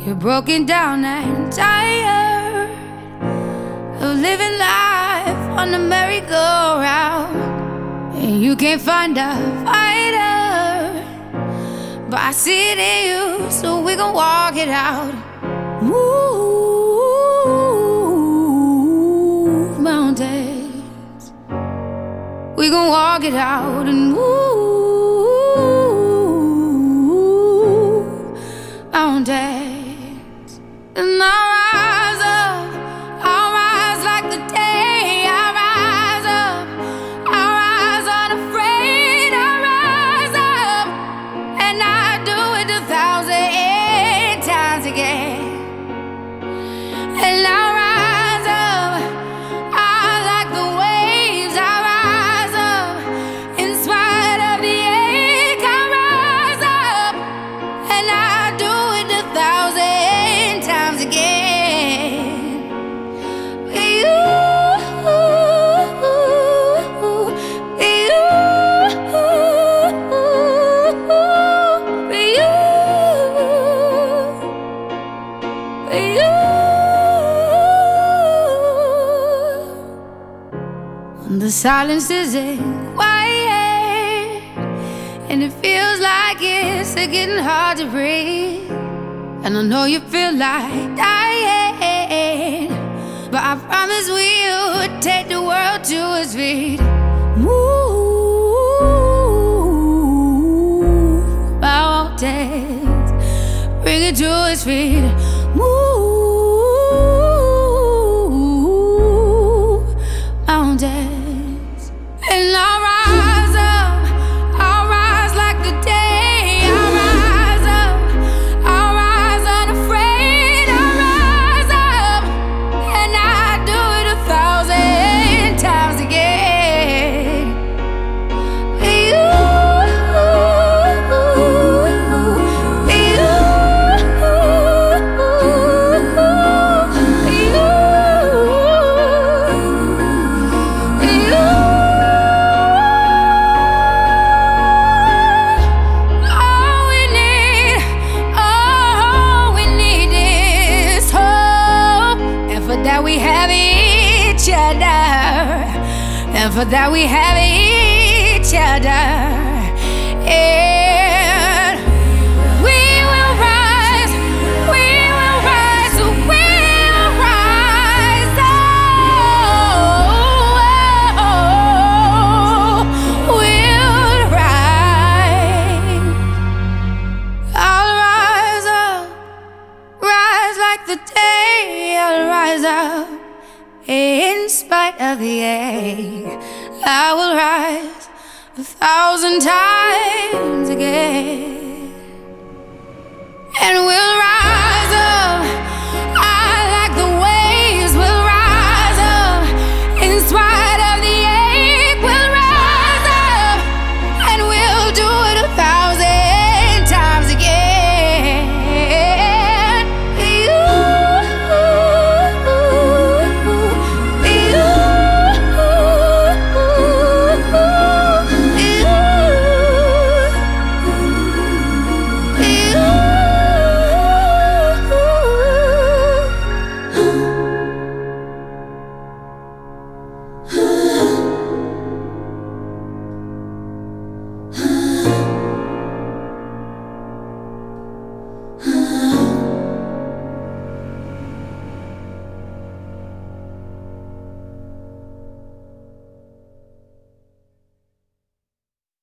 You're broken down and tired of living life on the merry-go-round, and you can't find a fighter, but I see it in you, so we gon' walk it out. Move mountains, we gon' walk it out and move mountains. And I'll rise up, I'll rise like the day. I'll rise up, I'll rise unafraid. I'll rise up, and I'll do it 1,000 times again. And I'll rise up, I'll like the waves. I'll rise up, in spite of the ache. I'll rise up, and I'll do it 1,000 times again. The silence isn't quiet, and it feels like it's getting hard to breathe. And I know you feel like dying, but I promise we'll take the world to its feet. Move mountains, bring it to its feet. Move mountains. And I'll rise up, I'll rise like the day. I'll rise up, I'll rise unafraid. I'll rise up, and I'll do it 1,000 times again. That we have each other, and for that we have each other, and we will rise, we will rise, we will rise. Oh, we'll rise. I'll rise up, rise like the day. I'll rise up, in spite of the ache. I will rise 1,000 times again.